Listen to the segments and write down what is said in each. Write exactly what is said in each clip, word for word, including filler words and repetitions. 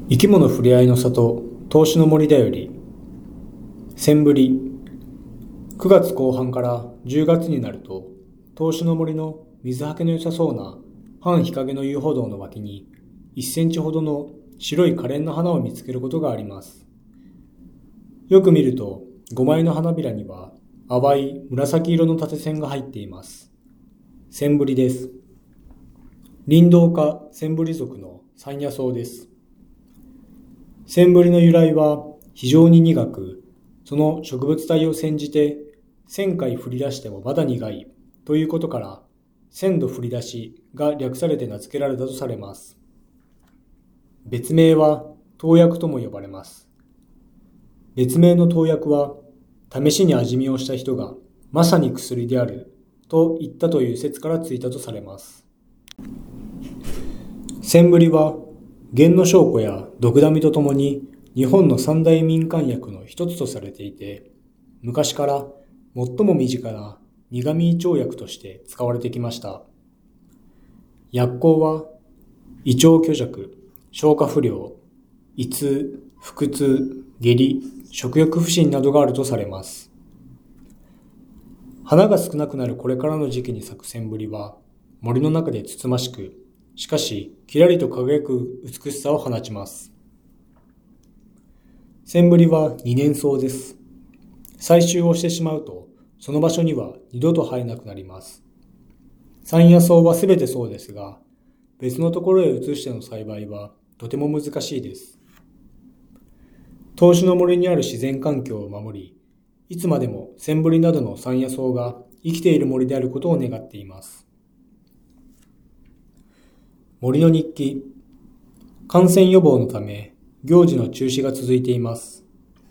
生き物ふれあいの里、東種の森だより。センブリ。くがつこう半からじゅうがつになると、東種の森の水はけの良さそうな半日陰の遊歩道の脇にいっセンチほどの白い可憐な花を見つけることがあります。よく見るとごまいの花びらには淡い紫色の縦線が入っています。センブリです。林道科センブリ属の山野草です。センブリの由来は非常に苦く、その植物体を煎じてせんかい振り出してもまだ苦いということから、千度振り出しが略されて名付けられたとされます。別名は投薬とも呼ばれます。別名の投薬は、試しに味見をした人がまさに薬であると言ったという説からついたとされます。センブリは減の証拠や毒ダミとともに日本の三大民間薬の一つとされていて、昔から最も身近な苦味胃腸薬として使われてきました。薬効は胃腸虚弱、消化不良、胃痛、腹痛、下痢、食欲不振などがあるとされます。花が少なくなるこれからの時期に咲くセンブリは森の中でつつましく、しかしきらりと輝く美しさを放ちます。センブリは二年草です。採集をしてしまうとその場所には二度と生えなくなります。山野草はすべてそうですが、別のところへ移しての栽培はとても難しいです。東種の森にある自然環境を守り、いつまでもセンブリなどの山野草が生きている森であることを願っています。森の日記。感染予防のため行事の中止が続いています。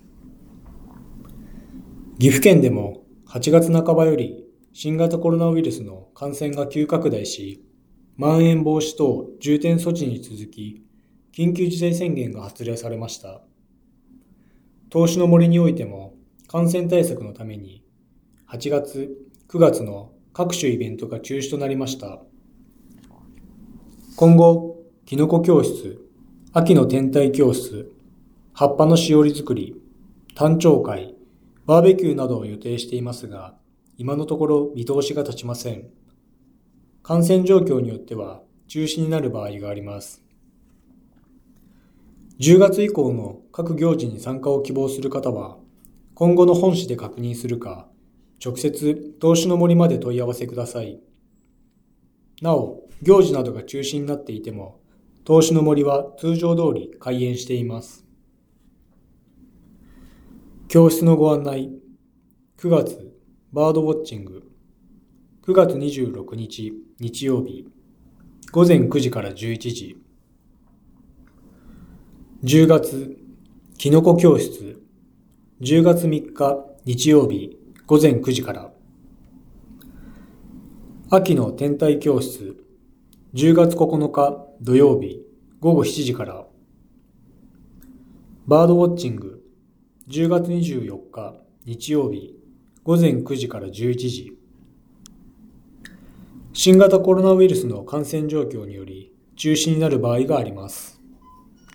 岐阜県でもはちがつなかばより新型コロナウイルスの感染が急拡大し、まん延防止等重点措置に続き、緊急事態宣言が発令されました。東種の森においても感染対策のためにはちがつ、くがつの各種イベントが中止となりました。今後、キノコ教室、秋の天体教室、葉っぱのしおり作り、誕生会、バーベキューなどを予定していますが、今のところ見通しが立ちません。感染状況によっては中止になる場合があります。じゅうがつ以降の各行事に参加を希望する方は、今後の本誌で確認するか、直接東種の森まで問い合わせください。なお、行事などが中止になっていても、東種の森は通常通り開園しています。教室のご案内。くがつ、バードウォッチング。くがつにじゅうろくにち、日曜日。ごぜんくじからじゅういちじ。じゅうがつ、キノコ教室。じゅうがつみっか、日曜日。ごぜんくじから。秋の天体教室。じゅうがつここのか、土曜日。ごごしちじから。バードウォッチング。じゅうがつにじゅうよっか、日曜日。ごぜんくじからじゅういちじ。新型コロナウイルスの感染状況により中止になる場合があります。